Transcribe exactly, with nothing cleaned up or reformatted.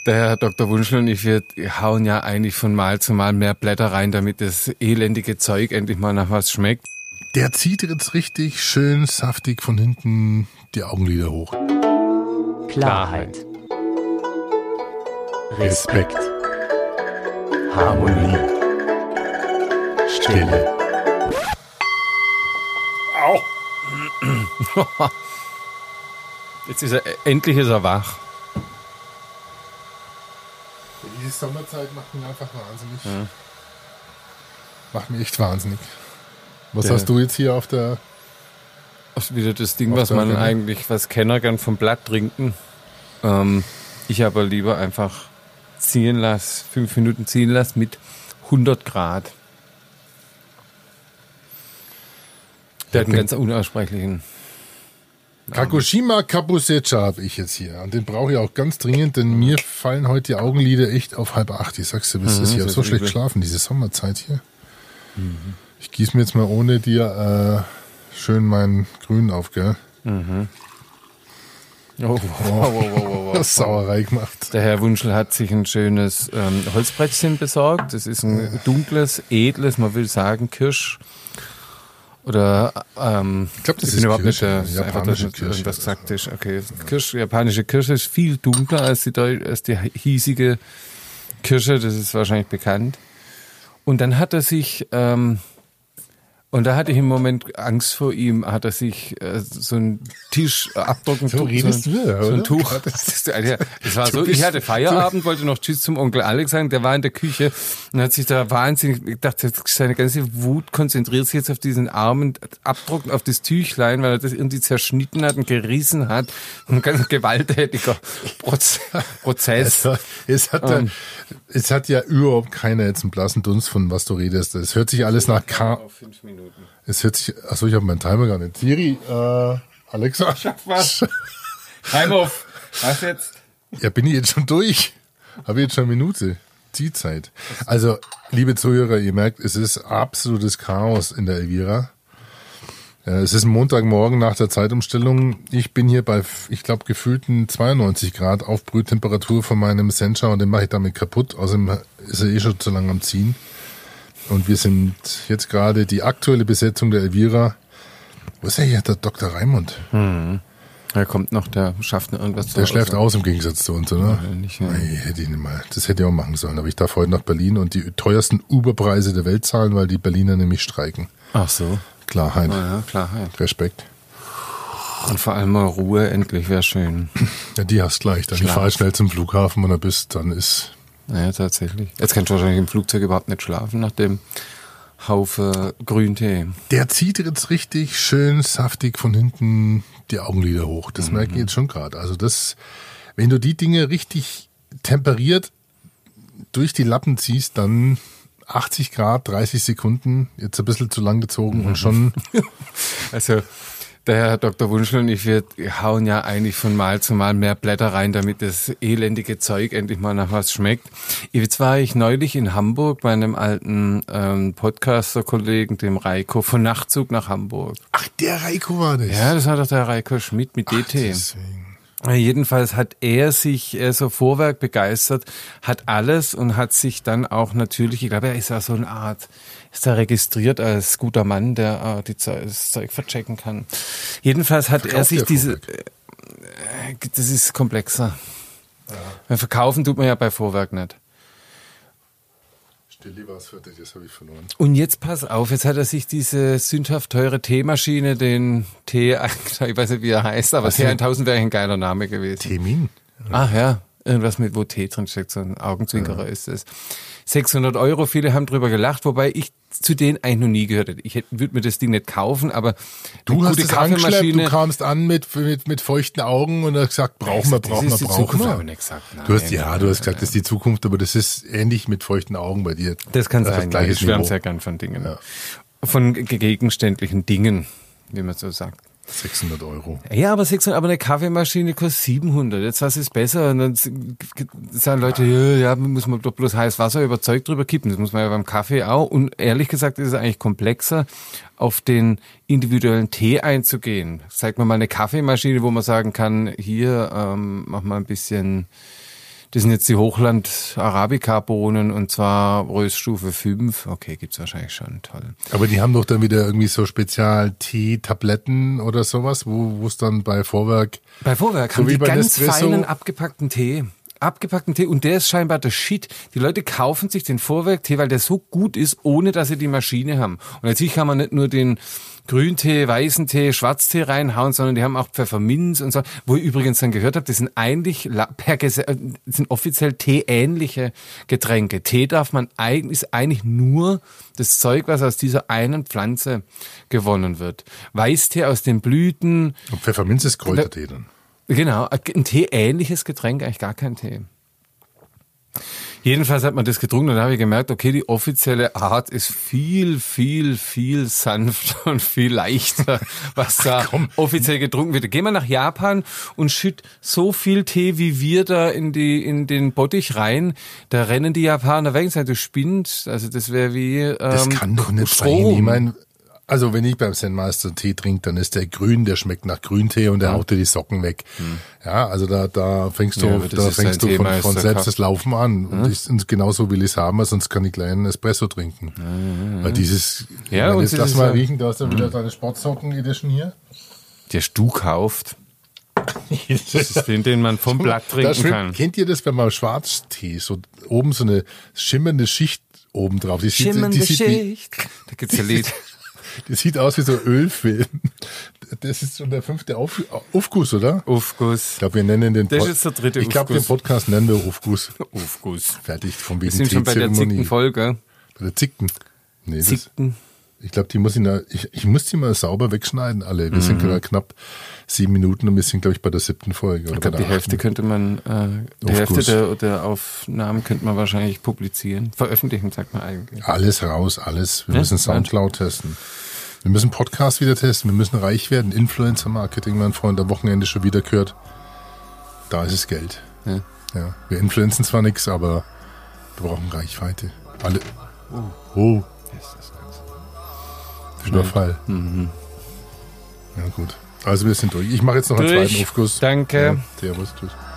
Der Herr Doktor Wunschel und ich, wir hauen ja eigentlich von Mal zu Mal mehr Blätter rein, damit das elendige Zeug endlich mal nach was schmeckt. Der zieht jetzt richtig schön saftig von hinten die Augenlider hoch. Klarheit. Respekt. Harmonie. Stille. Au! Jetzt ist er, endlich ist er wach. Diese Sommerzeit macht mich einfach wahnsinnig. Ja. Macht mich echt wahnsinnig. Was Der, hast du jetzt hier auf der... Ist wieder das Ding, was man Renne? eigentlich, was Kenner gern vom Blatt trinken. Ähm, ich aber lieber einfach ziehen lasse, fünf Minuten ziehen lasse mit hundert Grad. Der hat einen ganz unaussprechlichen Kagoshima Kabusecha habe ich jetzt hier. Und den brauche ich auch ganz dringend, denn mir fallen heute die Augenlider echt auf halb acht. Ich sag's dir, was mhm, ist. Ich habe so schlecht geschlafen, diese Sommerzeit hier. Mhm. Ich gieße mir jetzt mal ohne dir äh, schön meinen Grün auf, gell? Mhm. Oh, wow, wow, wow, wow, wow. Sauerei gemacht. Der Herr Wunschel hat sich ein schönes ähm, Holzbrettchen besorgt. Das ist ein dunkles, edles, man will sagen Kirsch. Oder ähm, ich glaube, das ich ist überhaupt Kirsche, nicht der, einfach, dass Kirsche, irgendwas gesagt ist. Okay, Kirsch, japanische Kirsche ist viel dunkler als die, als die hiesige Kirsche. Das ist wahrscheinlich bekannt. Und dann hat er sich ähm, und da hatte ich im Moment Angst vor ihm, hat er sich äh, so einen Tisch äh, abdrucken. So redest so, du, oder? So ein Tuch. Das, das, das war so, ich hatte Feierabend, wollte noch Tschüss zum Onkel Alex sagen, der war in der Küche und hat sich da wahnsinnig, ich dachte, seine ganze Wut konzentriert sich jetzt auf diesen armen Abdruck, auf das Tüchlein, weil er das irgendwie zerschnitten hat und gerissen hat. Ein ganz gewalttätiger Proz- Prozess. Also, es, hat ähm, ja, es hat ja überhaupt keiner jetzt einen blassen Dunst, von was du redest. Es hört sich alles nach K. Auf fünf Minuten. Es hört sich, achso, ich habe meinen Timer gar nicht. Siri, äh, Alexa. Schaff was. Time off. Was jetzt? Ja, bin ich jetzt schon durch. Habe jetzt schon eine Minute. Zielzeit. Also, liebe Zuhörer, ihr merkt, es ist absolutes Chaos in der Elvira. Es ist ein Montagmorgen nach der Zeitumstellung. Ich bin hier bei, ich glaube, gefühlten zweiundneunzig Grad Aufbrühtemperatur von meinem Sencha und den mache ich damit kaputt. Außerdem ist er eh schon zu lange am Ziehen. Und wir sind jetzt gerade die aktuelle Besetzung der Elvira. Wo ist eigentlich der Doktor Raimund? Hm. Er kommt noch, der schafft noch irgendwas zu Der schläft aus im Gegensatz zu uns, oder? Ja, nicht, ja. Nee, hätte ich nicht mal. Das hätte ich auch machen sollen. Aber ich darf heute nach Berlin und die teuersten Uberpreise der Welt zahlen, weil die Berliner nämlich streiken. Ach so. Klarheit. Ja, Klarheit. Respekt. Und vor allem mal Ruhe, endlich wäre schön. Ja, die hast gleich. Dann Schlaf. fahr schnell zum Flughafen und dann bist, dann ist... Ja, tatsächlich. Jetzt kannst du wahrscheinlich im Flugzeug überhaupt nicht schlafen, nach dem Haufe Grüntee. Der zieht jetzt richtig schön saftig von hinten die Augenlider hoch. Das mhm. merke ich jetzt schon gerade. Also das, wenn du die Dinge richtig temperiert durch die Lappen ziehst, dann achtzig Grad, dreißig Sekunden, jetzt ein bisschen zu lang gezogen mhm. und schon... Also... Der Herr Doktor Wunschel und ich, wir hauen ja eigentlich von Mal zu Mal mehr Blätter rein, damit das elendige Zeug endlich mal nach was schmeckt. Jetzt war ich neulich in Hamburg bei einem alten ähm, Podcaster-Kollegen, dem Reiko, von Nachtzug nach Hamburg. Ach, der Reiko war das? Ja, das war doch der Reiko Schmidt mit D T. Ach, jedenfalls hat er sich er so Vorwerk begeistert, hat alles und hat sich dann auch natürlich, ich glaube, er ist ja so eine Art... ist er registriert als guter Mann, der äh, die Ze- das Zeug verchecken kann. Jedenfalls hat Verkauft er sich der diese... Vorwerk? Äh, das ist komplexer. Ja. Verkaufen tut man ja bei Vorwerk nicht. Stille war es fertig, das habe ich verloren. Und jetzt pass auf, jetzt hat er sich diese sündhaft teure Teemaschine, den T... ich weiß nicht, wie er heißt, aber T tausend wäre ein geiler Name gewesen. Temin? Ach ja, irgendwas mit, wo T drin steckt, so ein Augenzwinkerer ja. ist es. sechshundert Euro, viele haben drüber gelacht, wobei ich zu denen eigentlich noch nie gehört hätte. Ich würde mir das Ding nicht kaufen, aber du hast es angeschleppt, du kamst an mit, mit, mit feuchten Augen und hast gesagt, brauchen wir, brauchen wir, brauchen wir. Gesagt, nein, du hast, ja, nein, du hast gesagt, nein. das ist die Zukunft, aber das ist ähnlich mit feuchten Augen bei dir. Das kann das sein, ja, ich schwärme sehr gern von Dingen. Ja. Von gegenständlichen Dingen, wie man so sagt. sechshundert Euro. Ja, aber sechshundert, aber eine Kaffeemaschine kostet siebenhundert. Jetzt was ist besser? Und dann sagen Leute, ja, ja, muss man doch bloß heißes Wasser über Zeug drüber kippen. Das muss man ja beim Kaffee auch. Und ehrlich gesagt ist es eigentlich komplexer, auf den individuellen Tee einzugehen. Zeig mir mal eine Kaffeemaschine, wo man sagen kann, hier, ähm, mach mal ein bisschen Das sind jetzt die Hochland-Arabica-Bohnen und zwar Röststufe fünf. Okay, gibt's wahrscheinlich schon, toll. Aber die haben doch dann wieder irgendwie so Spezial-Tee-Tabletten oder sowas, wo es dann bei Vorwerk... Bei Vorwerk so haben wie die bei ganz Nespresso feinen abgepackten Tee. Abgepackten Tee und der ist scheinbar der Shit. Die Leute kaufen sich den Vorwerk-Tee, weil der so gut ist, ohne dass sie die Maschine haben. Und natürlich kann man nicht nur den Grüntee, weißen Tee, Schwarztee reinhauen, sondern die haben auch Pfefferminz und so. Wo ich übrigens dann gehört habe, das sind eigentlich per Gesetz, das sind offiziell teeähnliche Getränke. Tee darf man eigentlich, ist eigentlich nur das Zeug, was aus dieser einen Pflanze gewonnen wird. Weißtee aus den Blüten. Und Pfefferminz ist Kräutertee dann. Genau, ein Tee-ähnliches Getränk, eigentlich gar kein Tee. Jedenfalls hat man das getrunken und dann habe ich gemerkt, okay, die offizielle Art ist viel, viel, viel sanfter und viel leichter, was da Ach, offiziell getrunken wird. Geh mal nach Japan und schütt so viel Tee, wie wir da in die in den Bottich rein, da rennen die Japaner weg und sagen, du spinnst, also das wäre wie ähm, Das kann doch nicht Strom. sein. Ich meine, also wenn ich beim Zen-Meister Tee trinke, dann ist der grün, der schmeckt nach Grüntee und der Ja. haut dir die Socken weg. Hm. Ja, also da, da fängst du, Ja, aber das da ist fängst ein du von, Teemeister, von selbst Kaff. das Laufen an. Und ich, und genauso will ich es haben, sonst kann ich kleinen Espresso trinken. Weil dieses, Ja, ich meine, und jetzt das lass ist mal ja- riechen, du hast ja wieder deine Sportsocken-Edition hier. Der Stu kauft. Das ist den, den man vom Blatt Da trinken schwimmt- kann. Kennt ihr das, wenn man Schwarztee, so oben so eine schimmernde Schicht oben drauf, die sieht, Schimmernde die sieht, wie, Schicht. Da gibt's ein Lied. die sieht aus wie so Ölfilm. Das ist schon der fünfte Auf, Aufguss, oder? Aufguss. Ich glaube, wir nennen den Das ist der dritte Ich glaube, den Aufguss. Podcast nennen wir Aufguss. Aufguss. Fertig, von Wir wegen sind schon bei der Teezeremonie. zickten Folge. Bei der Zickten. Nee, das, Zickten. ich glaube, die muss ich, na- ich, ich muss die mal sauber wegschneiden, alle. Wir Mhm. sind gerade knapp sieben Minuten und wir sind, glaube ich, bei der siebten Folge. Oder Ich glaube, bei die der Hälfte achten. könnte man, äh, die Aufguss. Hälfte der, der Aufnahmen könnte man wahrscheinlich publizieren. Veröffentlichen, sagt man eigentlich. Alles raus, alles. Wir Ja, müssen Soundcloud testen. Wir müssen Podcast wieder testen. Wir müssen reich werden. Influencer-Marketing, mein Freund, am Wochenende schon wieder gehört. Da ist es Geld. Ja. Ja. Wir influenzen zwar nichts, aber wir brauchen Reichweite. Alle. Oh. Überfall. Mhm. Ja, gut. Also wir sind durch. Ich mache jetzt noch einen Durch. zweiten Aufguss. Danke. Ja, servus. Tschüss.